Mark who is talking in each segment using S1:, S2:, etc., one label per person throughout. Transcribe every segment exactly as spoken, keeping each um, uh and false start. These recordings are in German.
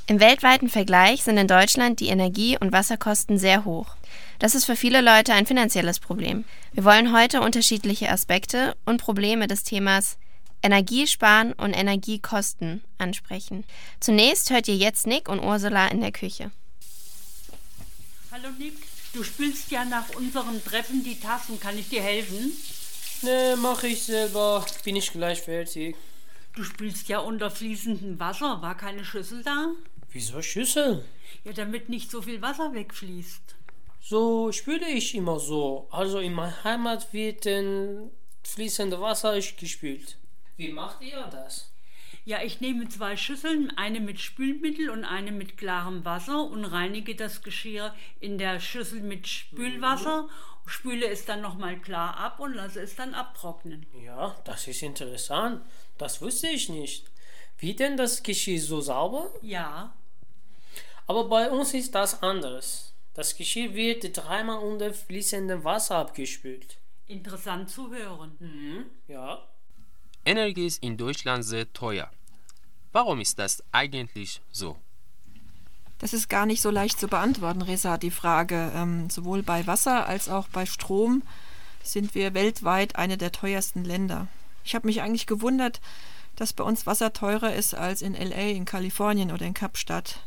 S1: Im weltweiten Vergleich sind in Deutschland die Energie- und Wasserkosten sehr hoch. Das ist für viele Leute ein finanzielles Problem. Wir wollen heute unterschiedliche Aspekte und Probleme des Themas Energiesparen und Energiekosten ansprechen. Zunächst hört ihr jetzt Nick und Ursula in der Küche.
S2: Hallo Nick, du spülst ja nach unserem Treffen die Tassen. Kann ich dir helfen?
S3: Ne, mache ich selber. Bin ich gleich fertig.
S2: Du spülst ja unter fließendem Wasser. War keine Schüssel da?
S3: Wieso Schüssel?
S2: Ja, damit nicht so viel Wasser wegfließt.
S3: So spüle ich immer so. Also in meiner Heimat wird ein fließendes Wasser gespült. Wie macht ihr das?
S2: Ja, ich nehme zwei Schüsseln, eine mit Spülmittel und eine mit klarem Wasser und reinige das Geschirr in der Schüssel mit Spülwasser, spüle es dann nochmal klar ab und lasse es dann abtrocknen.
S3: Ja, das ist interessant. Das wusste ich nicht. Wie denn das Geschirr so sauber?
S2: Ja.
S3: Aber bei uns ist das anders. Das Geschirr wird dreimal unter fließendem Wasser abgespült.
S2: Interessant zu hören.
S3: Mhm, ja.
S4: Energie ist in Deutschland sehr teuer. Warum ist das eigentlich so?
S5: Das ist gar nicht so leicht zu beantworten, Reza, die Frage. Ähm, sowohl bei Wasser als auch bei Strom sind wir weltweit eine der teuersten Länder. Ich habe mich eigentlich gewundert, dass bei uns Wasser teurer ist als in L A, in Kalifornien oder in Kapstadt.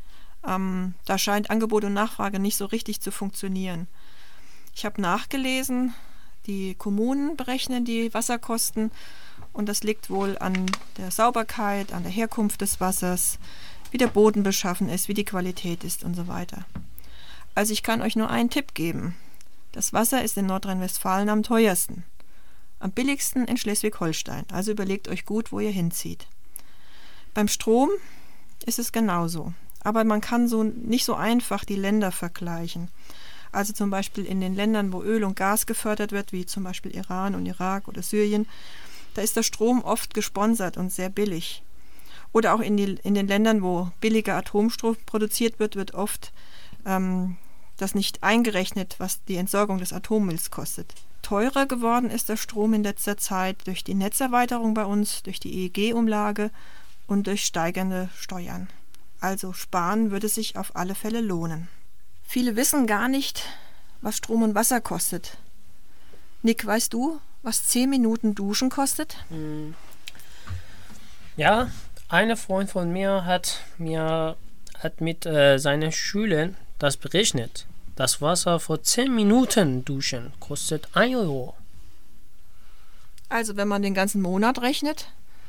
S5: Ähm, da scheint Angebot und Nachfrage nicht so richtig zu funktionieren. Ich habe nachgelesen, die Kommunen berechnen die Wasserkosten und das liegt wohl an der Sauberkeit, an der Herkunft des Wassers, wie der Boden beschaffen ist, wie die Qualität ist und so weiter. Also ich kann euch nur einen Tipp geben. Das Wasser ist in Nordrhein-Westfalen am teuersten. Am billigsten in Schleswig-Holstein. Also überlegt euch gut, wo ihr hinzieht. Beim Strom ist es genauso. Aber man kann so nicht so einfach die Länder vergleichen. Also zum Beispiel in den Ländern, wo Öl und Gas gefördert wird, wie zum Beispiel Iran und Irak oder Syrien, da ist der Strom oft gesponsert und sehr billig. Oder auch in, die, in den Ländern, wo billiger Atomstrom produziert wird, wird oft ähm, das nicht eingerechnet, was die Entsorgung des Atommülls kostet. Teurer geworden ist der Strom in letzter Zeit durch die Netzerweiterung bei uns, durch die E E G-Umlage und durch steigende Steuern. Also sparen würde sich auf alle Fälle lohnen. Viele wissen gar nicht, was Strom und Wasser kostet. Nick, weißt du, was zehn Minuten Duschen kostet?
S3: Hm. Ja, ein Freund von mir hat mir hat mit äh, seinen Schülern das berechnet. Das Wasser für zehn Minuten duschen kostet ein Euro.
S5: Also wenn man den ganzen Monat rechnet?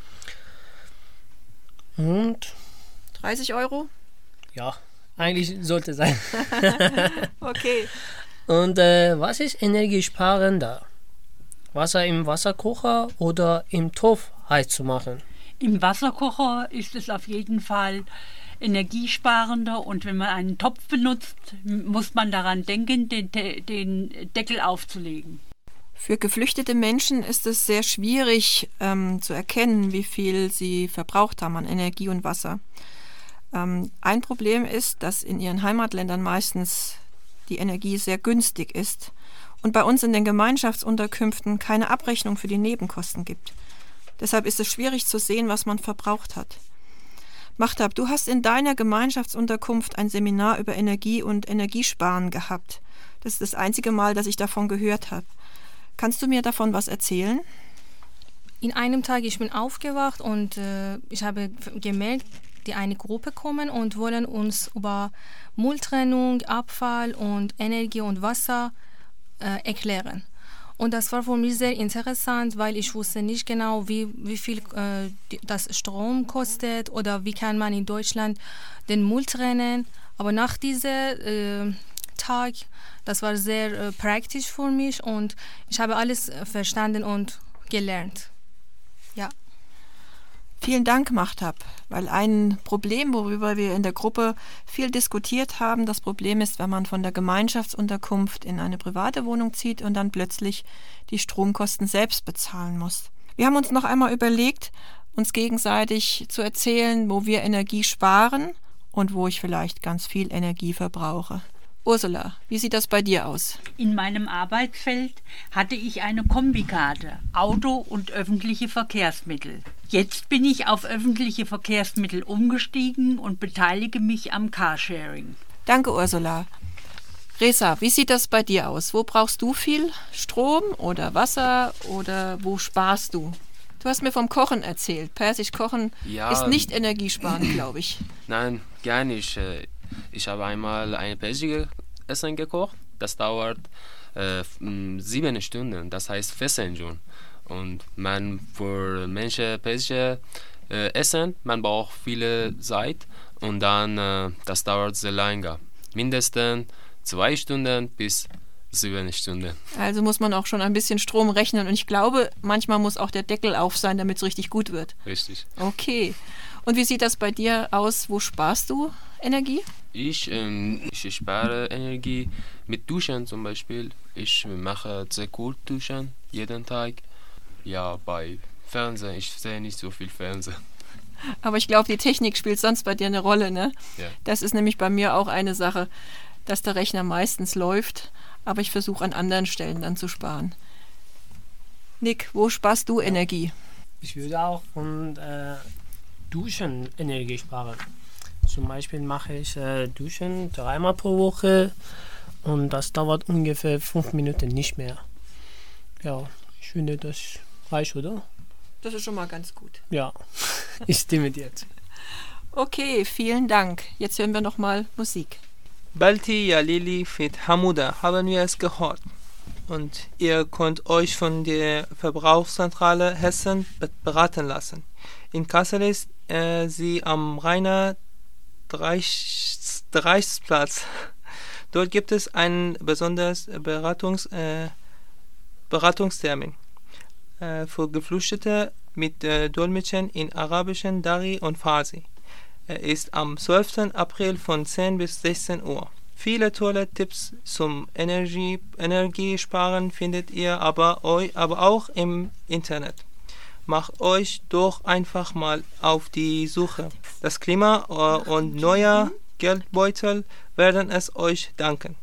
S3: Und?
S5: dreißig Euro?
S3: Ja, eigentlich sollte sein.
S5: Okay.
S3: Und äh, was ist energiesparender? Wasser im Wasserkocher oder im Topf heiß zu machen?
S2: Im Wasserkocher ist es auf jeden Fall energiesparender und wenn man einen Topf benutzt, muss man daran denken, den, den Deckel aufzulegen.
S5: Für geflüchtete Menschen ist es sehr schwierig ähm, zu erkennen, wie viel sie verbraucht haben an Energie und Wasser. Ähm, ein Problem ist, dass in ihren Heimatländern meistens die Energie sehr günstig ist und bei uns in den Gemeinschaftsunterkünften keine Abrechnung für die Nebenkosten gibt. Deshalb ist es schwierig zu sehen, was man verbraucht hat. Mahtab, du hast in deiner Gemeinschaftsunterkunft ein Seminar über Energie und Energiesparen gehabt. Das ist das einzige Mal, dass ich davon gehört habe. Kannst du mir davon was erzählen?
S6: In einem Tag, ich bin aufgewacht und äh, ich habe gemerkt, die eine Gruppe kommen und wollen uns über Mülltrennung, Abfall und Energie und Wasser äh, erklären. Und das war für mich sehr interessant, weil ich wusste nicht genau, wie, wie viel äh, das Strom kostet oder wie kann man in Deutschland den Müll trennen. Aber nach diesem äh, Tag, das war sehr äh, praktisch für mich und ich habe alles äh, verstanden und gelernt. Ja.
S5: Vielen Dank, Mahtab, weil ein Problem, worüber wir in der Gruppe viel diskutiert haben, das Problem ist, wenn man von der Gemeinschaftsunterkunft in eine private Wohnung zieht und dann plötzlich die Stromkosten selbst bezahlen muss. Wir haben uns noch einmal überlegt, uns gegenseitig zu erzählen, wo wir Energie sparen und wo ich vielleicht ganz viel Energie verbrauche. Ursula, wie sieht das bei dir aus?
S2: In meinem Arbeitsfeld hatte ich eine Kombikarte, Auto und öffentliche Verkehrsmittel. Jetzt bin ich auf öffentliche Verkehrsmittel umgestiegen und beteilige mich am Carsharing.
S5: Danke, Ursula. Reza, wie sieht das bei dir aus? Wo brauchst du viel Strom oder Wasser oder wo sparst du? Du hast mir vom Kochen erzählt. Persisch kochen
S4: Ja.
S5: ist nicht energiesparend, glaube ich.
S4: Nein, gar nicht. Äh, Ich habe einmal ein persisches Essen gekocht. Das dauert äh, f- m, sieben Stunden. Das heißt Versenjung. Und man für Menschen persische äh, Essen, man braucht viele Zeit und dann äh, das dauert sehr lange. Mindestens zwei Stunden bis sieben Stunden.
S5: Also muss man auch schon ein bisschen Strom rechnen. Und ich glaube, manchmal muss auch der Deckel auf sein, damit es richtig gut wird.
S4: Richtig.
S5: Okay. Und wie sieht das bei dir aus? Wo sparst du Energie?
S4: Ich, ähm, ich spare Energie mit Duschen zum Beispiel. Ich mache sehr gut Duschen jeden Tag. Ja, bei Fernsehen, ich sehe nicht so viel Fernsehen.
S5: Aber ich glaube, die Technik spielt sonst bei dir eine Rolle, ne?
S4: Ja.
S5: Das ist nämlich bei mir auch eine Sache, dass der Rechner meistens läuft, aber ich versuche an anderen Stellen dann zu sparen. Nick, wo sparst du Energie?
S3: Ich würde auch von äh, Duschen Energie sparen. Zum Beispiel mache ich äh, Duschen dreimal pro Woche und das dauert ungefähr fünf Minuten, nicht mehr. Ja, ich finde, das reicht, oder?
S5: Das ist schon mal ganz gut.
S3: Ja, ich stimme dir zu.
S5: Okay, vielen Dank. Jetzt hören wir noch mal Musik.
S7: Balti ya Lili fit Hamuda haben wir es gehört. Und ihr könnt euch von der Verbrauchszentrale Hessen be- beraten lassen. In Kassel ist äh, sie am Rainer Dreichsplatz. Dort gibt es einen besonders Beratungs, äh, Beratungstermin äh, für Geflüchtete mit äh, Dolmetschen in Arabischen, Dari und Farsi. Er ist am zwölften April von zehn bis sechzehn Uhr. Viele tolle Tipps zum Energie, Energiesparen findet ihr aber, eu, aber auch im Internet. Macht euch doch einfach mal auf die Suche. Das Klima äh, und neuer Geldbeutel werden es euch danken.